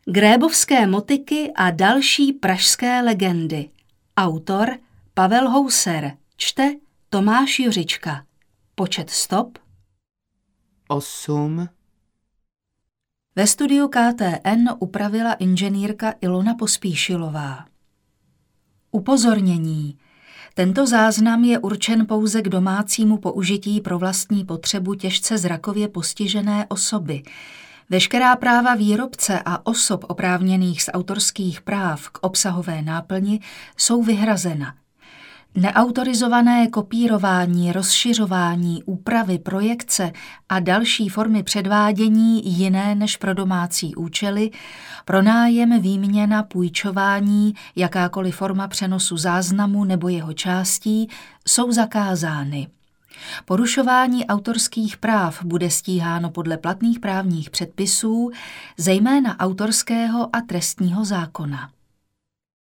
Grébovské motyky a další pražské legendy. Autor Pavel Houser. Čte Tomáš Juřička. Počet stop 8. Ve studiu KTN upravila inženýrka Ilona Pospíšilová. Upozornění. Tento záznam je určen pouze k domácímu použití pro vlastní potřebu těžce zrakově postižené osoby. Veškerá práva výrobce a osob oprávněných z autorských práv k obsahové náplni jsou vyhrazena. Neautorizované kopírování, rozšiřování, úpravy, projekce a další formy předvádění jiné než pro domácí účely, pronájem, výměna, půjčování, jakákoliv forma přenosu záznamu nebo jeho částí jsou zakázány. Porušování autorských práv bude stíháno podle platných právních předpisů, zejména autorského a trestního zákona.